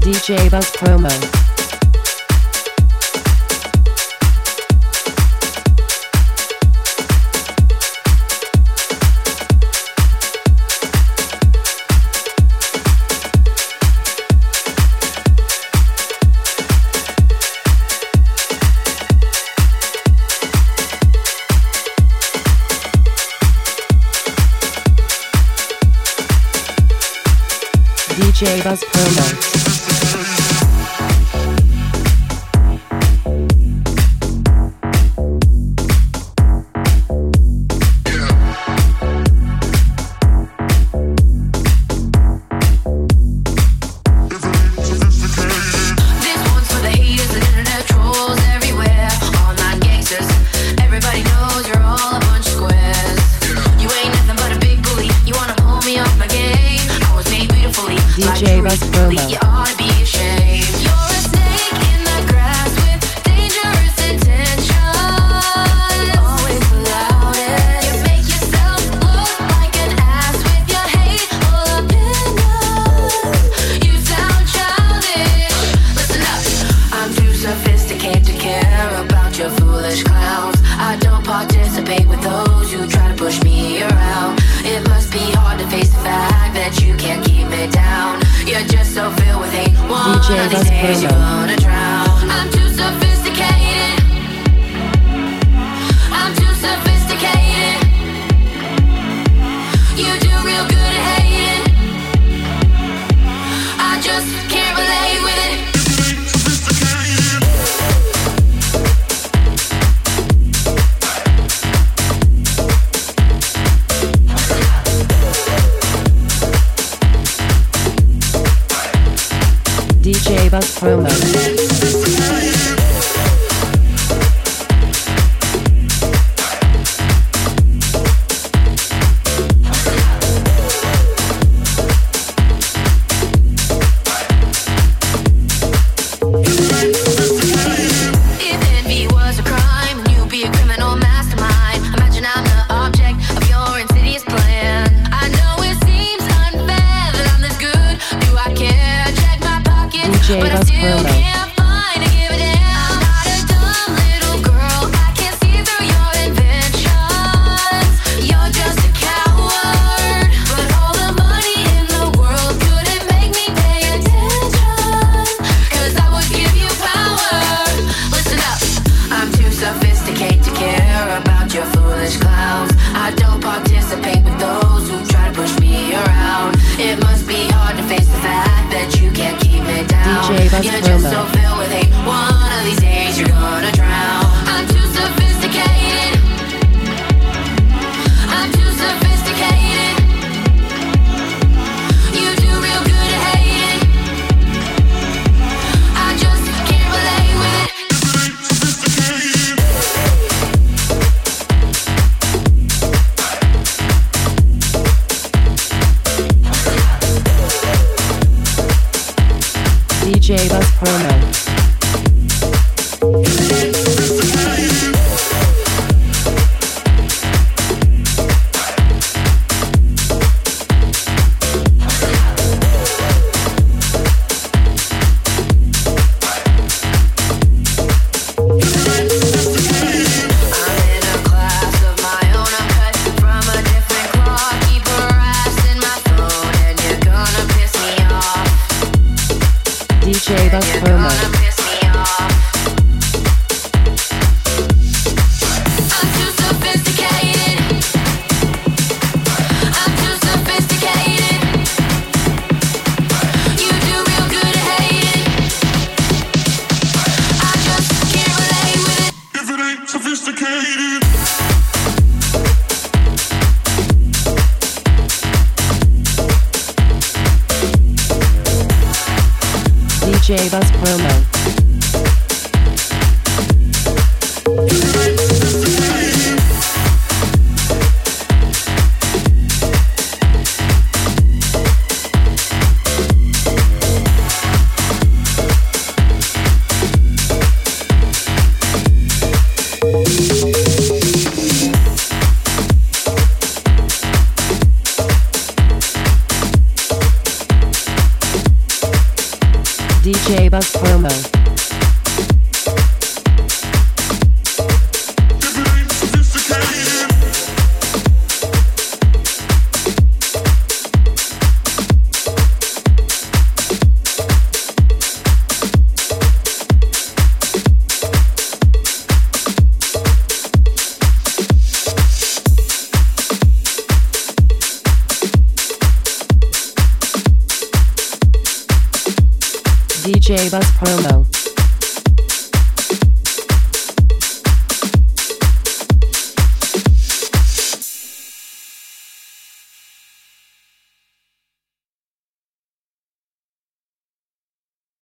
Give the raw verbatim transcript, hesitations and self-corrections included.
D J Buzz Promo. D J Buzz Promo. D J Buzz Promo. You ought to be ashamed. You're a snake in the grass with dangerous intentions. Always allowed it. You make yourself look like an ass with your hateful opinions. You sound childish. Listen up. I'm too sophisticated to care about your foolish clowns. I don't participate with those who try to push me around. It must be hard to face the fact that you can't keep me down. You're just so filled with hate. One D J of these days you're gonna drown. I'm too sophisticated. I'm too sophisticated. You do real good at hating. I just can't relate with it. D J Buzz Promo. But I still can't find to give a damn. I'm not a dumb little girl. I can't see through your inventions. You're just a coward. But all the money in the world couldn't make me pay attention. Cause I would give you power. Listen up. I'm too sophisticated to care about your foolish clowns. I don't participate with those who try to push me around. It must be hard to face the fact that you can't keep me down. D J Buzz You're just so Promo. filled with hate. One of these days you're gonna drown. I'm too sophisticated. I'm too sophisticated. You do real good at hating. I just can't relate with it. D J Buzz Promo. D J Buzz Promo. D J Buzz Promo. D J Buzz Promo. D J Buzz Promo.